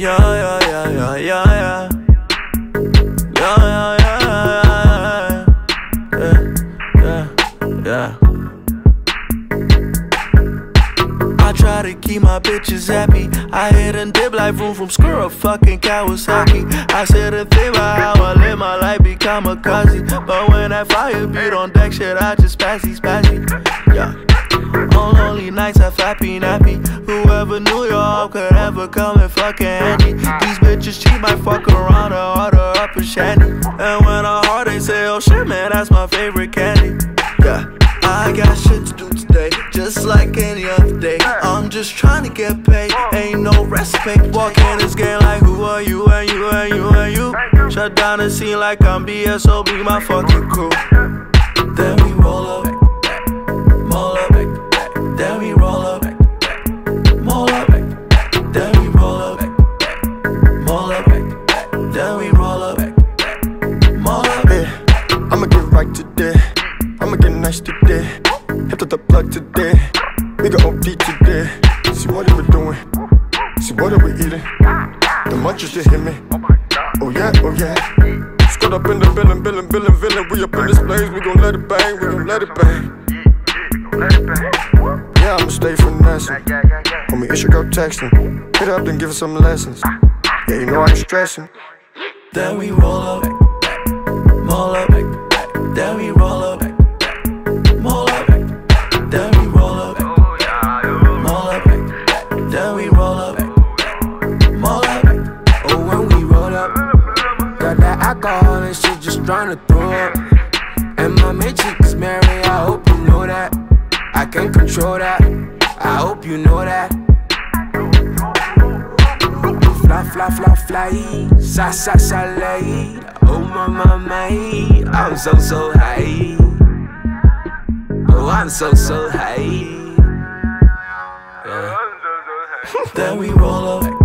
Yeah, yeah, yeah, yeah, yeah, yeah. Yeah, yeah, yeah, yeah, yeah, yeah. I try to keep my bitches happy. I hit and dip like vroom from squirrel fucking Kawasaki. I said a thing about how I live my life, be kamikaze. But when that fire beat on deck, shit, I just spazzy. Yeah. On lonely nights, I flappy nappy. Whoever knew your heart could ever come and fucking handy. These bitches cheap, might fuck around or order up a shandy. And when I heart, they say, oh shit, man, that's my favorite candy. Yeah. I got shit to do today, just like any other day. I'm just trying to get paid, ain't no recipe. Walk in this game like who are you and you and you and you. Shut down the scene like I'm BSOB, my fucking crew. Then we roll up, roll up, then we roll up, roll up, then we roll up, roll up, then we roll up, roll up. Yeah, I'ma get right today. I'ma get nice today. Hit the plug today. We got OD today. See what are we doing? See what are we eating? The munchies just hit me. Oh yeah, oh yeah. Squad up in the villain. We up in this place. We gon' let it bang. We gon' let it bang. Yeah, I'ma stay finessing. Homie, it's your girl texting. Hit up and give her some lessons. Yeah, you know I ain't stressing. Then we roll up, roll up, then we roll up. Roll up, then we roll up. Roll up, then we roll up. Roll up. Oh, when we roll up, got that alcohol and shit, just tryna throw up. And my main chick is Mary, I hope you know that. I can't control that, I hope you know that. Fly, sa, oh my, I'm so high. Oh, I'm so high. Yeah. Then we roll up.